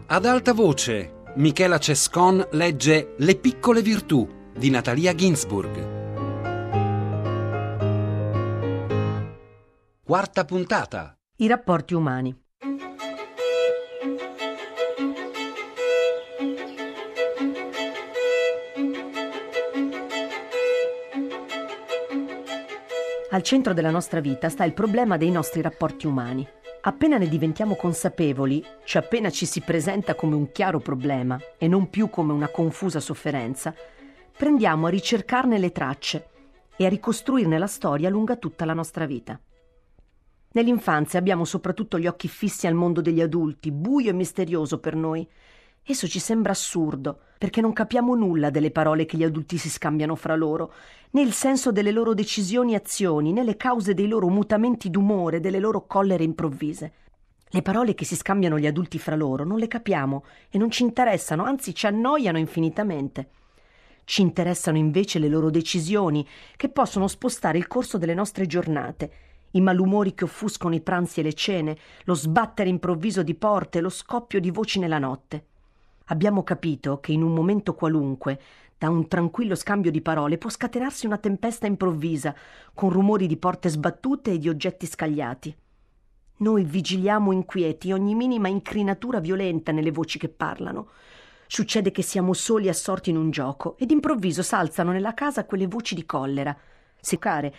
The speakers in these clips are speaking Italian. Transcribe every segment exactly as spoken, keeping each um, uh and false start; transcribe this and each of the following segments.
Ad alta voce, Michela Cescon legge Le piccole virtù di Natalia Ginzburg. Quarta puntata. I rapporti umani. Al centro della nostra vita sta il problema dei nostri rapporti umani. Appena ne diventiamo consapevoli, cioè appena ci si presenta come un chiaro problema e non più come una confusa sofferenza, prendiamo a ricercarne le tracce e a ricostruirne la storia lungo tutta la nostra vita. Nell'infanzia abbiamo soprattutto gli occhi fissi al mondo degli adulti, buio e misterioso per noi. Esso ci sembra assurdo, perché non capiamo nulla delle parole che gli adulti si scambiano fra loro, né il senso delle loro decisioni e azioni, né le cause dei loro mutamenti d'umore, delle loro collere improvvise. Le parole che si scambiano gli adulti fra loro non le capiamo e non ci interessano, anzi ci annoiano infinitamente. Ci interessano invece le loro decisioni, che possono spostare il corso delle nostre giornate, i malumori che offuscano i pranzi e le cene, lo sbattere improvviso di porte, lo scoppio di voci nella notte. Abbiamo capito che in un momento qualunque, da un tranquillo scambio di parole, può scatenarsi una tempesta improvvisa, con rumori di porte sbattute e di oggetti scagliati. Noi vigiliamo inquieti ogni minima incrinatura violenta nelle voci che parlano. Succede che siamo soli assorti in un gioco ed improvviso s'alzano nella casa quelle voci di collera. Seccare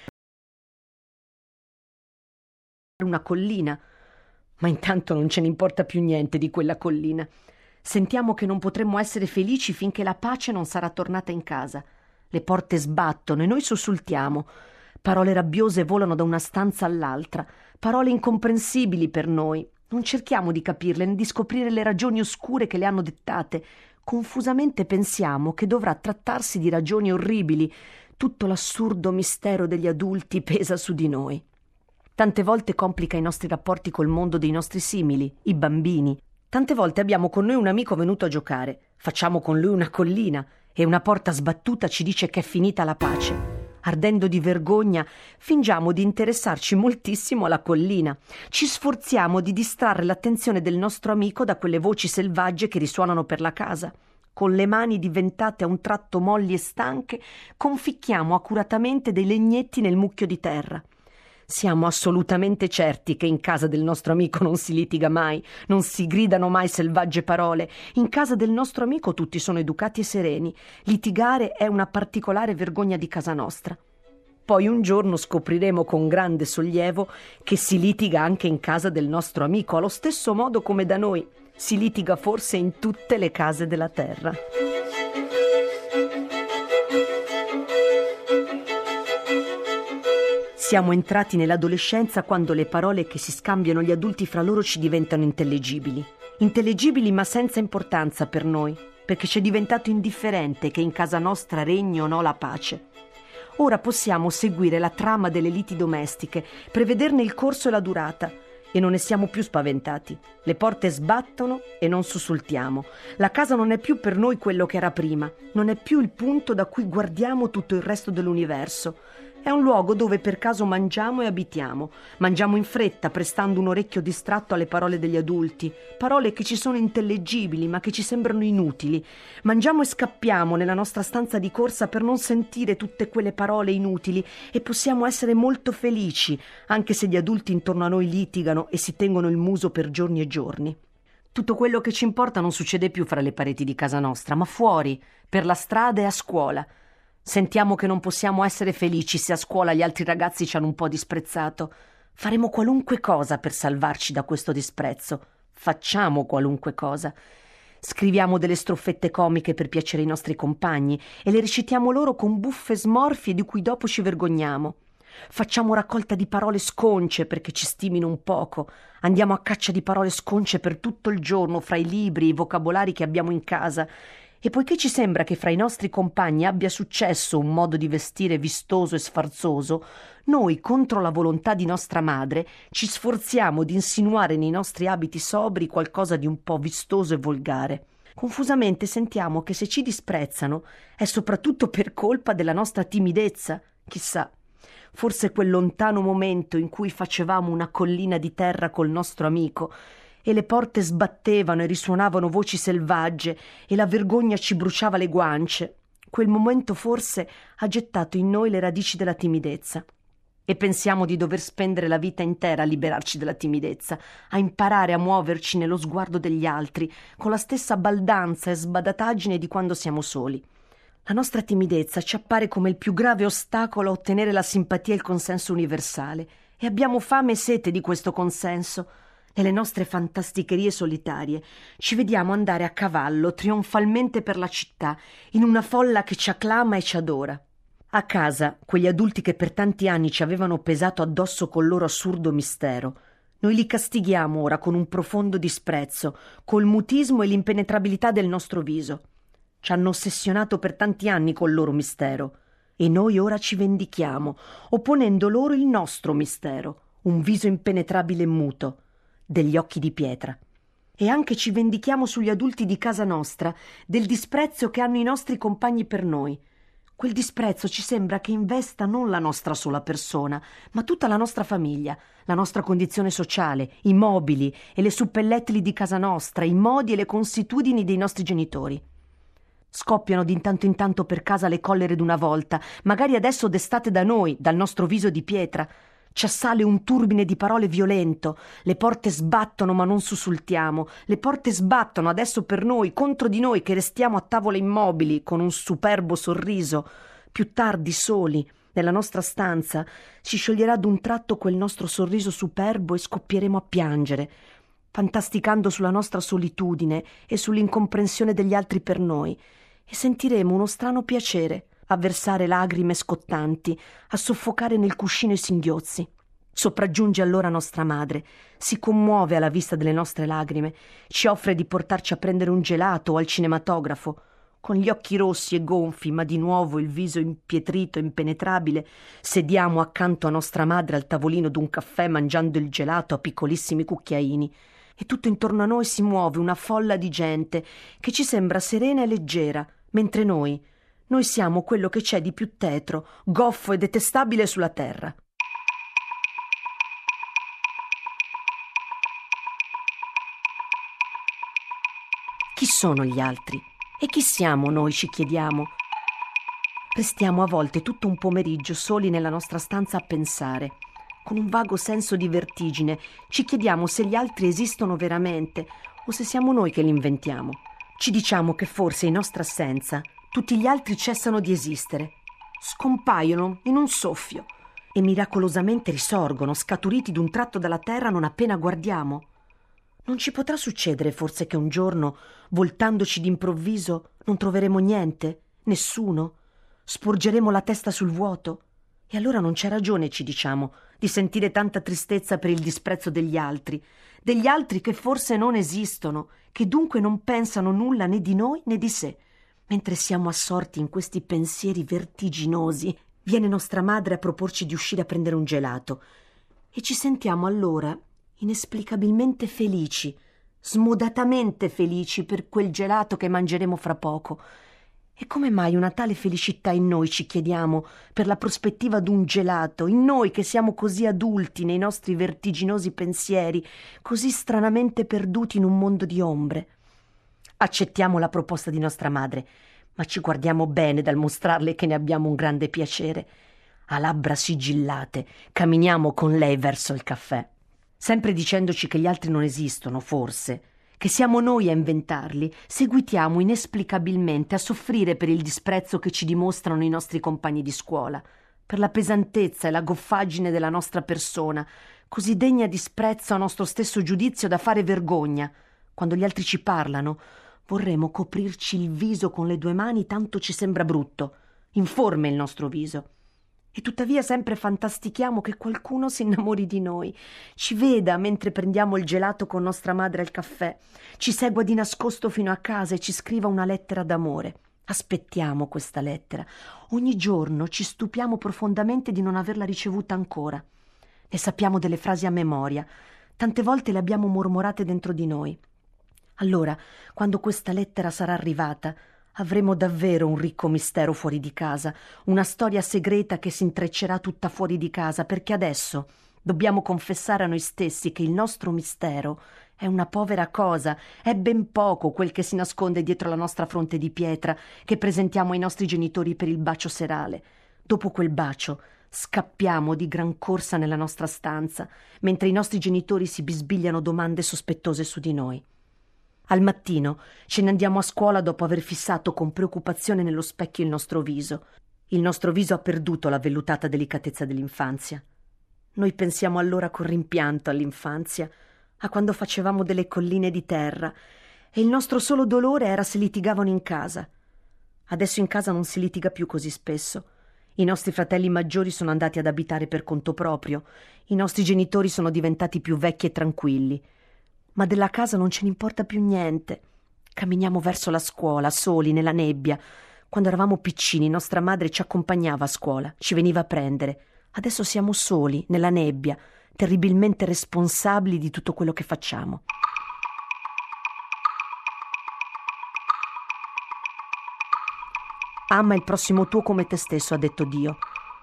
una collina, ma intanto non ce ne importa più niente di quella collina. Sentiamo che non potremmo essere felici finché la pace non sarà tornata in casa. Le porte sbattono e noi sussultiamo. Parole rabbiose volano da una stanza all'altra, parole incomprensibili per noi. Non cerchiamo di capirle né di scoprire le ragioni oscure che le hanno dettate. Confusamente pensiamo che dovrà trattarsi di ragioni orribili. Tutto l'assurdo mistero degli adulti pesa su di noi. Tante volte complica i nostri rapporti col mondo dei nostri simili, i bambini. Tante volte abbiamo con noi un amico venuto a giocare, facciamo con lui una collina e una porta sbattuta ci dice che è finita la pace. Ardendo di vergogna, fingiamo di interessarci moltissimo alla collina. Ci sforziamo di distrarre l'attenzione del nostro amico da quelle voci selvagge che risuonano per la casa. Con le mani diventate a un tratto molli e stanche, conficchiamo accuratamente dei legnetti nel mucchio di terra. Siamo assolutamente certi che in casa del nostro amico non si litiga mai, non si gridano mai selvagge parole. In casa del nostro amico tutti sono educati e sereni. Litigare è una particolare vergogna di casa nostra. Poi un giorno scopriremo con grande sollievo che si litiga anche in casa del nostro amico, allo stesso modo come da noi. Si litiga forse in tutte le case della terra. Siamo entrati nell'adolescenza quando le parole che si scambiano gli adulti fra loro ci diventano intellegibili. Intellegibili ma senza importanza per noi, perché ci è diventato indifferente che in casa nostra regni o no la pace. Ora possiamo seguire la trama delle liti domestiche, prevederne il corso e la durata, e non ne siamo più spaventati. Le porte sbattono e non sussultiamo. La casa non è più per noi quello che era prima, non è più il punto da cui guardiamo tutto il resto dell'universo. È un luogo dove per caso mangiamo e abitiamo. Mangiamo in fretta, prestando un orecchio distratto alle parole degli adulti, parole che ci sono intellegibili ma che ci sembrano inutili. Mangiamo e scappiamo nella nostra stanza di corsa per non sentire tutte quelle parole inutili e possiamo essere molto felici, anche se gli adulti intorno a noi litigano e si tengono il muso per giorni e giorni. Tutto quello che ci importa non succede più fra le pareti di casa nostra, ma fuori, per la strada e a scuola. Sentiamo che non possiamo essere felici se a scuola gli altri ragazzi ci hanno un po' disprezzato. Faremo qualunque cosa per salvarci da questo disprezzo. Facciamo qualunque cosa. Scriviamo delle stroffette comiche per piacere ai nostri compagni e le recitiamo loro con buffe smorfie di cui dopo ci vergogniamo. Facciamo raccolta di parole sconce perché ci stimino un poco. Andiamo a caccia di parole sconce per tutto il giorno fra i libri e i vocabolari che abbiamo in casa. E poiché ci sembra che fra i nostri compagni abbia successo un modo di vestire vistoso e sfarzoso, noi, contro la volontà di nostra madre, ci sforziamo di insinuare nei nostri abiti sobri qualcosa di un po' vistoso e volgare. Confusamente sentiamo che se ci disprezzano è soprattutto per colpa della nostra timidezza. Chissà, forse quel lontano momento in cui facevamo una collina di terra col nostro amico e le porte sbattevano e risuonavano voci selvagge e la vergogna ci bruciava le guance. Quel momento forse ha gettato in noi le radici della timidezza. E pensiamo di dover spendere la vita intera a liberarci dalla timidezza, a imparare a muoverci nello sguardo degli altri, con la stessa baldanza e sbadataggine di quando siamo soli. La nostra timidezza ci appare come il più grave ostacolo a ottenere la simpatia e il consenso universale, e abbiamo fame e sete di questo consenso. Nelle nostre fantasticherie solitarie ci vediamo andare a cavallo trionfalmente per la città, in una folla che ci acclama e ci adora. A casa, quegli adulti che per tanti anni ci avevano pesato addosso col loro assurdo mistero, noi li castighiamo ora con un profondo disprezzo, col mutismo e l'impenetrabilità del nostro viso. Ci hanno ossessionato per tanti anni col loro mistero, e noi ora ci vendichiamo, opponendo loro il nostro mistero, un viso impenetrabile e muto, degli occhi di pietra. E anche ci vendichiamo sugli adulti di casa nostra del disprezzo che hanno i nostri compagni per noi. Quel disprezzo ci sembra che investa non la nostra sola persona, ma tutta la nostra famiglia, la nostra condizione sociale, i mobili e le suppellettili di casa nostra, i modi e le consuetudini dei nostri genitori. Scoppiano di tanto in tanto per casa le collere d'una volta, magari adesso destate da noi, dal nostro viso di pietra. Ci assale un turbine di parole violento, le porte sbattono ma non sussultiamo, le porte sbattono adesso per noi, contro di noi che restiamo a tavola immobili con un superbo sorriso. Più tardi, soli, nella nostra stanza, si scioglierà d'un tratto quel nostro sorriso superbo e scoppieremo a piangere, fantasticando sulla nostra solitudine e sull'incomprensione degli altri per noi, e sentiremo uno strano piacere a versare lagrime scottanti, a soffocare nel cuscino i singhiozzi. Sopraggiunge allora nostra madre, si commuove alla vista delle nostre lagrime, ci offre di portarci a prendere un gelato o al cinematografo. Con gli occhi rossi e gonfi, ma di nuovo il viso impietrito e impenetrabile, sediamo accanto a nostra madre al tavolino d'un caffè mangiando il gelato a piccolissimi cucchiaini. E tutto intorno a noi si muove una folla di gente che ci sembra serena e leggera, mentre noi Noi siamo quello che c'è di più tetro, goffo e detestabile sulla terra. Chi sono gli altri? E chi siamo noi, ci chiediamo? Restiamo a volte tutto un pomeriggio soli nella nostra stanza a pensare. Con un vago senso di vertigine ci chiediamo se gli altri esistono veramente o se siamo noi che li inventiamo. Ci diciamo che forse in nostra assenza tutti gli altri cessano di esistere, scompaiono in un soffio e miracolosamente risorgono, scaturiti d'un tratto dalla terra non appena guardiamo. Non ci potrà succedere forse che un giorno, voltandoci d'improvviso, non troveremo niente, nessuno, sporgeremo la testa sul vuoto? E allora non c'è ragione, ci diciamo, di sentire tanta tristezza per il disprezzo degli altri, degli altri che forse non esistono, che dunque non pensano nulla né di noi né di sé. Mentre siamo assorti in questi pensieri vertiginosi, viene nostra madre a proporci di uscire a prendere un gelato e ci sentiamo allora inesplicabilmente felici, smodatamente felici per quel gelato che mangeremo fra poco. E come mai una tale felicità in noi, ci chiediamo, per la prospettiva d'un gelato, in noi che siamo così adulti nei nostri vertiginosi pensieri, così stranamente perduti in un mondo di ombre? Accettiamo la proposta di nostra madre, ma ci guardiamo bene dal mostrarle che ne abbiamo un grande piacere. A labbra sigillate camminiamo con lei verso il caffè, sempre dicendoci che gli altri non esistono, forse, che siamo noi a inventarli. Seguitiamo inesplicabilmente a soffrire per il disprezzo che ci dimostrano i nostri compagni di scuola, per la pesantezza e la goffaggine della nostra persona, così degna di sprezzo a nostro stesso giudizio da fare vergogna. Quando gli altri ci parlano, vorremmo coprirci il viso con le due mani, tanto ci sembra brutto, informe il nostro viso. E tuttavia sempre fantastichiamo che qualcuno si innamori di noi, ci veda mentre prendiamo il gelato con nostra madre al caffè, ci segua di nascosto fino a casa e ci scriva una lettera d'amore. Aspettiamo questa lettera. Ogni giorno ci stupiamo profondamente di non averla ricevuta ancora. Ne sappiamo delle frasi a memoria, tante volte le abbiamo mormorate dentro di noi. Allora, quando questa lettera sarà arrivata, avremo davvero un ricco mistero fuori di casa, una storia segreta che si intreccerà tutta fuori di casa, perché adesso dobbiamo confessare a noi stessi che il nostro mistero È una povera cosa, è ben poco quel che si nasconde dietro la nostra fronte di pietra che presentiamo ai nostri genitori per il bacio serale. Dopo quel bacio scappiamo di gran corsa nella nostra stanza, mentre i nostri genitori si bisbigliano domande sospettose su di noi. Al mattino ce ne andiamo a scuola dopo aver fissato con preoccupazione nello specchio il nostro viso. Il nostro viso ha perduto la vellutata delicatezza dell'infanzia. Noi pensiamo allora con rimpianto all'infanzia, a quando facevamo delle colline di terra, e il nostro solo dolore era se litigavano in casa. Adesso in casa non si litiga più così spesso. I nostri fratelli maggiori sono andati ad abitare per conto proprio, i nostri genitori sono diventati più vecchi e tranquilli. Ma della casa non ce ne importa più niente. Camminiamo verso la scuola, soli, nella nebbia. Quando eravamo piccini, nostra madre ci accompagnava a scuola, ci veniva a prendere. Adesso siamo soli, nella nebbia, terribilmente responsabili di tutto quello che facciamo. Ama il prossimo tuo come te stesso, ha detto Dio.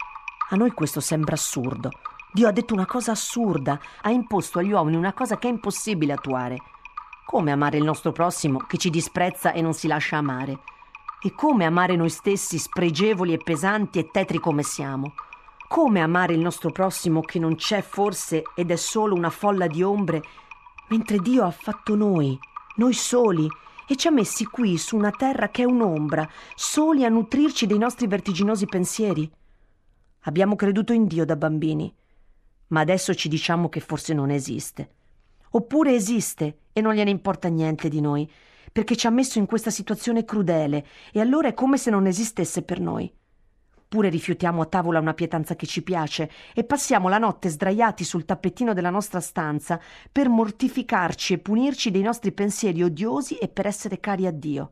A noi questo sembra assurdo. Dio ha detto una cosa assurda, ha imposto agli uomini una cosa che è impossibile attuare. Come amare il nostro prossimo che ci disprezza e non si lascia amare? E come amare noi stessi spregevoli e pesanti e tetri come siamo? Come amare il nostro prossimo che non c'è forse ed è solo una folla di ombre, mentre Dio ha fatto noi, noi soli, e ci ha messi qui su una terra che è un'ombra, soli a nutrirci dei nostri vertiginosi pensieri? Abbiamo creduto in Dio da bambini, ma adesso ci diciamo che forse non esiste. Oppure esiste e non gliene importa niente di noi, perché ci ha messo in questa situazione crudele e allora è come se non esistesse per noi. Oppure rifiutiamo a tavola una pietanza che ci piace e passiamo la notte sdraiati sul tappetino della nostra stanza per mortificarci e punirci dei nostri pensieri odiosi e per essere cari a Dio.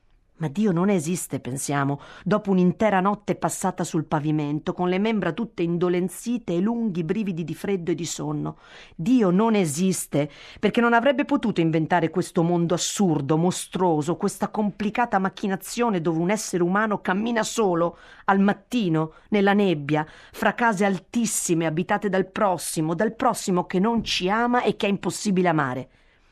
Ma Dio non esiste, pensiamo, dopo un'intera notte passata sul pavimento, con le membra tutte indolenzite e lunghi brividi di freddo e di sonno. Dio non esiste, perché non avrebbe potuto inventare questo mondo assurdo, mostruoso, questa complicata macchinazione dove un essere umano cammina solo, al mattino, nella nebbia, fra case altissime abitate dal prossimo, dal prossimo che non ci ama e che è impossibile amare.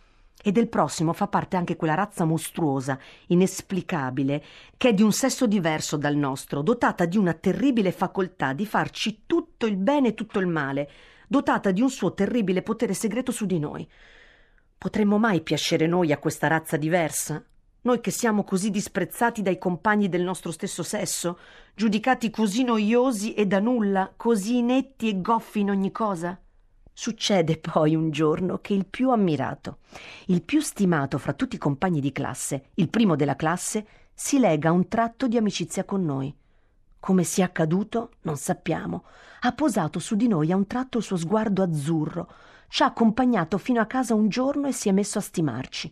E del prossimo fa parte anche quella razza mostruosa, inesplicabile, che è di un sesso diverso dal nostro, dotata di una terribile facoltà di farci tutto il bene e tutto il male, dotata di un suo terribile potere segreto su di noi. Potremmo mai piacere noi a questa razza diversa? Noi che siamo così disprezzati dai compagni del nostro stesso sesso, giudicati così noiosi e da nulla, così inetti e goffi in ogni cosa? Succede poi un giorno che il più ammirato, il più stimato fra tutti i compagni di classe, il primo della classe, si lega a un tratto di amicizia con noi. Come sia accaduto, non sappiamo. Ha posato su di noi a un tratto il suo sguardo azzurro, ci ha accompagnato fino a casa un giorno e si è messo a stimarci.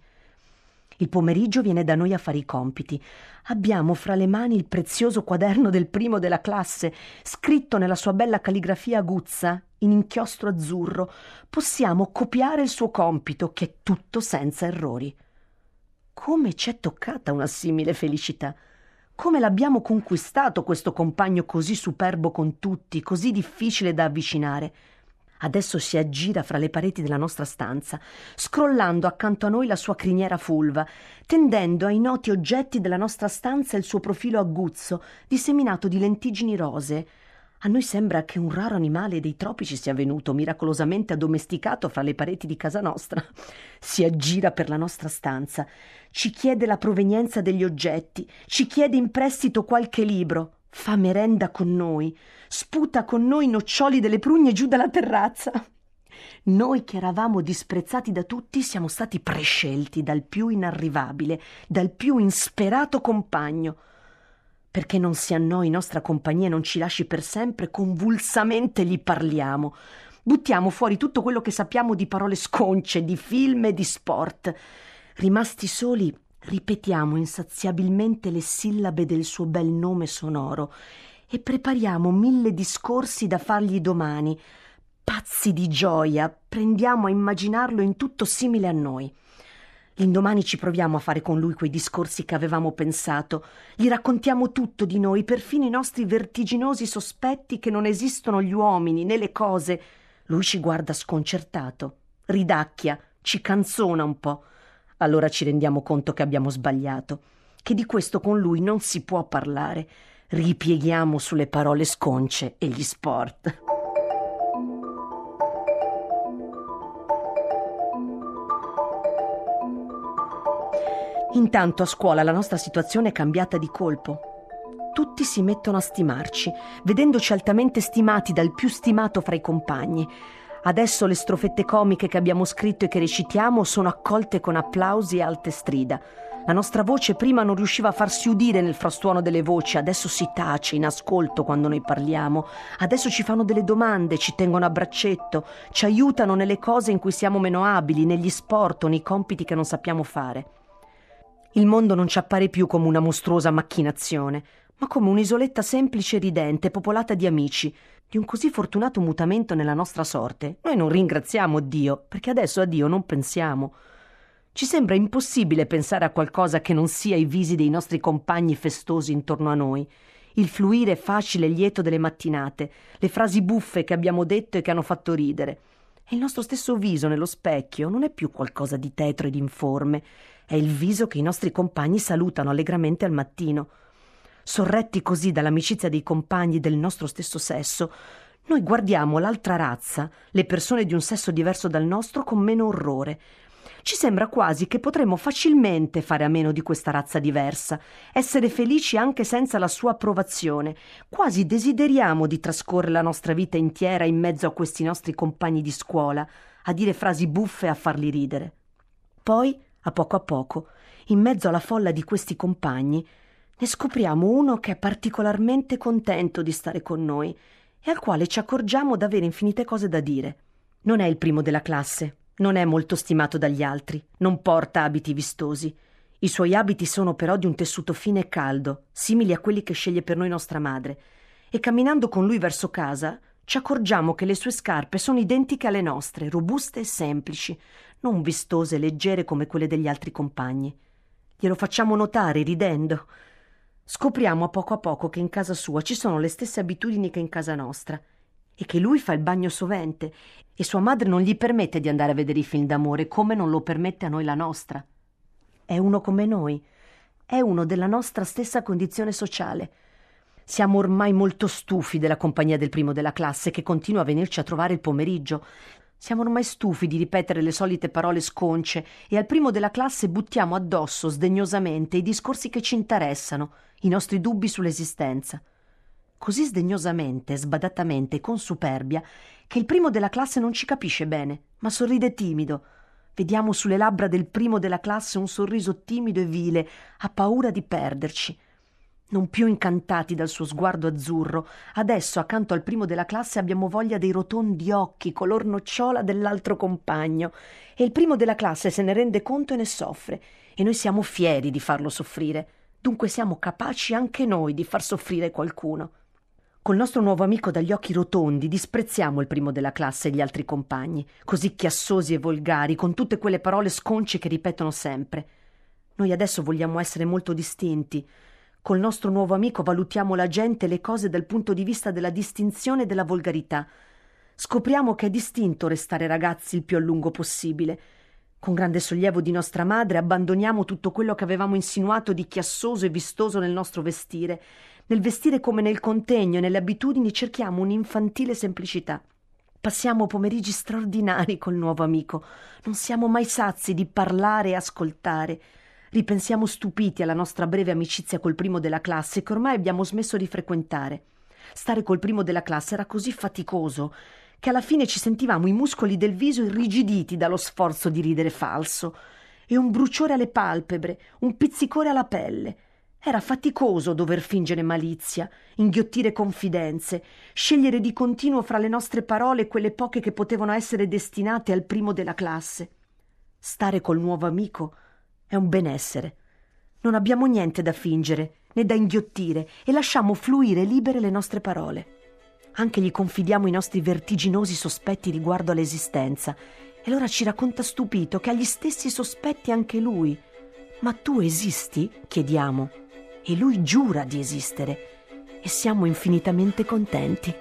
Il pomeriggio viene da noi a fare i compiti. Abbiamo fra le mani il prezioso quaderno del primo della classe, scritto nella sua bella calligrafia aguzza, in inchiostro azzurro. Possiamo copiare il suo compito, che è tutto senza errori. Come ci è toccata una simile felicità! Come l'abbiamo conquistato questo compagno così superbo con tutti, così difficile da avvicinare! Adesso si aggira fra le pareti della nostra stanza, scrollando accanto a noi la sua criniera fulva, tendendo ai noti oggetti della nostra stanza il suo profilo aguzzo, disseminato di lentiggini rosee. A noi sembra che un raro animale dei tropici sia venuto miracolosamente addomesticato fra le pareti di casa nostra. Si aggira per la nostra stanza, ci chiede la provenienza degli oggetti, ci chiede in prestito qualche libro, fa merenda con noi, sputa con noi noccioli delle prugne giù dalla terrazza. Noi che eravamo disprezzati da tutti siamo stati prescelti dal più inarrivabile, dal più insperato compagno. Perché non si annoi nostra compagnia e non ci lasci per sempre, convulsamente gli parliamo. Buttiamo fuori tutto quello che sappiamo di parole sconce, di film e di sport. Rimasti soli, ripetiamo insaziabilmente le sillabe del suo bel nome sonoro e prepariamo mille discorsi da fargli domani. Pazzi di gioia, prendiamo a immaginarlo in tutto simile a noi. L'indomani ci proviamo a fare con lui quei discorsi che avevamo pensato. Gli raccontiamo tutto di noi, perfino i nostri vertiginosi sospetti che non esistono gli uomini né le cose. Lui ci guarda sconcertato, ridacchia, ci canzona un po'. Allora ci rendiamo conto che abbiamo sbagliato, che di questo con lui non si può parlare. Ripieghiamo sulle parole sconce e gli sport. Intanto a scuola la nostra situazione è cambiata di colpo. Tutti si mettono a stimarci, vedendoci altamente stimati dal più stimato fra i compagni. Adesso le strofette comiche che abbiamo scritto e che recitiamo sono accolte con applausi e alte strida. La nostra voce prima non riusciva a farsi udire nel frastuono delle voci, adesso si tace in ascolto quando noi parliamo. Adesso ci fanno delle domande, ci tengono a braccetto, ci aiutano nelle cose in cui siamo meno abili, negli sport o nei compiti che non sappiamo fare. Il mondo non ci appare più come una mostruosa macchinazione, ma come un'isoletta semplice e ridente, popolata di amici. Di un così fortunato mutamento nella nostra sorte noi non ringraziamo Dio, perché adesso a Dio non pensiamo. Ci sembra impossibile pensare a qualcosa che non sia i visi dei nostri compagni festosi intorno a noi, il fluire facile e lieto delle mattinate, le frasi buffe che abbiamo detto e che hanno fatto ridere. E il nostro stesso viso nello specchio non è più qualcosa di tetro ed informe, è il viso che i nostri compagni salutano allegramente al mattino. Sorretti così dall'amicizia dei compagni del nostro stesso sesso, noi guardiamo l'altra razza, le persone di un sesso diverso dal nostro, con meno orrore. Ci sembra quasi che potremmo facilmente fare a meno di questa razza diversa, essere felici anche senza la sua approvazione. Quasi desideriamo di trascorrere la nostra vita intera in mezzo a questi nostri compagni di scuola, a dire frasi buffe e a farli ridere. Poi, a poco a poco, in mezzo alla folla di questi compagni, ne scopriamo uno che è particolarmente contento di stare con noi e al quale ci accorgiamo d'avere infinite cose da dire. Non è il primo della classe, non è molto stimato dagli altri, non porta abiti vistosi. I suoi abiti sono però di un tessuto fine e caldo, simili a quelli che sceglie per noi nostra madre, e camminando con lui verso casa ci accorgiamo che le sue scarpe sono identiche alle nostre, robuste e semplici, non vistose e leggere come quelle degli altri compagni. Glielo facciamo notare ridendo. Scopriamo a poco a poco che in casa sua ci sono le stesse abitudini che in casa nostra e che lui fa il bagno sovente e sua madre non gli permette di andare a vedere i film d'amore come non lo permette a noi la nostra. È uno come noi, è uno della nostra stessa condizione sociale. Siamo ormai molto stufi della compagnia del primo della classe che continua a venirci a trovare il pomeriggio. Siamo ormai stufi di ripetere le solite parole sconce e al primo della classe buttiamo addosso sdegnosamente i discorsi che ci interessano, i nostri dubbi sull'esistenza. Così sdegnosamente, sbadatamente, con superbia, che il primo della classe non ci capisce bene, ma sorride timido. Vediamo sulle labbra del primo della classe un sorriso timido e vile, ha paura di perderci. Non più incantati dal suo sguardo azzurro, adesso accanto al primo della classe abbiamo voglia dei rotondi occhi color nocciola dell'altro compagno e il primo della classe se ne rende conto e ne soffre e noi siamo fieri di farlo soffrire, dunque siamo capaci anche noi di far soffrire qualcuno. Col nostro nuovo amico dagli occhi rotondi disprezziamo il primo della classe e gli altri compagni, così chiassosi e volgari, con tutte quelle parole sconce che ripetono sempre. Noi adesso vogliamo essere molto distinti. Col nostro nuovo amico valutiamo la gente e le cose dal punto di vista della distinzione e della volgarità. Scopriamo che è distinto restare ragazzi il più a lungo possibile. Con grande sollievo di nostra madre abbandoniamo tutto quello che avevamo insinuato di chiassoso e vistoso nel nostro vestire. Nel vestire come nel contegno e nelle abitudini cerchiamo un'infantile semplicità. Passiamo pomeriggi straordinari col nuovo amico. Non siamo mai sazi di parlare e ascoltare. Ripensiamo stupiti alla nostra breve amicizia col primo della classe che ormai abbiamo smesso di frequentare. Stare col primo della classe era così faticoso che alla fine ci sentivamo i muscoli del viso irrigiditi dallo sforzo di ridere falso e un bruciore alle palpebre, un pizzicore alla pelle. Era faticoso dover fingere malizia, inghiottire confidenze, scegliere di continuo fra le nostre parole quelle poche che potevano essere destinate al primo della classe. Stare col nuovo amico è un benessere. Non abbiamo niente da fingere né da inghiottire e lasciamo fluire libere le nostre parole. Anche gli confidiamo i nostri vertiginosi sospetti riguardo all'esistenza e allora ci racconta stupito che ha gli stessi sospetti anche lui. «Ma tu esisti?» chiediamo. E lui giura di esistere e siamo infinitamente contenti.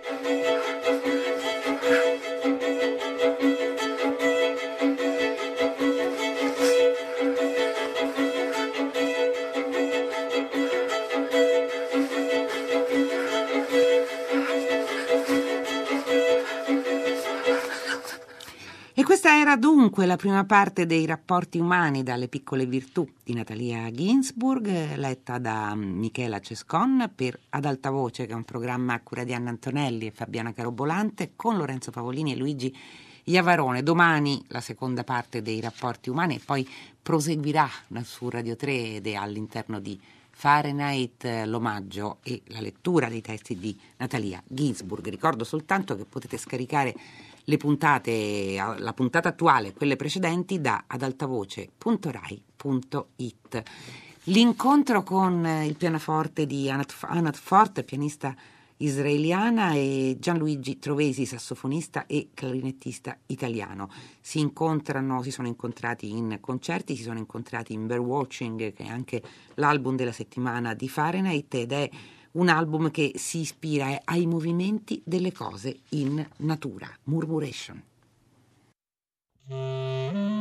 Questa era dunque la prima parte dei rapporti umani dalle piccole virtù di Natalia Ginzburg, letta da Michela Cescon per Ad alta voce, che è un programma a cura di Anna Antonelli e Fabiana Carobolante, con Lorenzo Pavolini e Luigi Iavarone. Domani la seconda parte dei rapporti umani e poi proseguirà su Radio tre ed è all'interno di Fahrenheit l'omaggio e la lettura dei testi di Natalia Ginzburg. Ricordo soltanto che potete scaricare le puntate, la puntata attuale e quelle precedenti da adaltavoce punto rai punto it. L'incontro con il pianoforte di Anat, Anat Fort, pianista israeliana, e Gianluigi Trovesi, sassofonista e clarinettista italiano. Si incontrano, si sono incontrati in concerti, si sono incontrati in Birdwatching, che è anche l'album della settimana di Fahrenheit, ed è un album che si ispira ai movimenti delle cose in natura. Murmuration.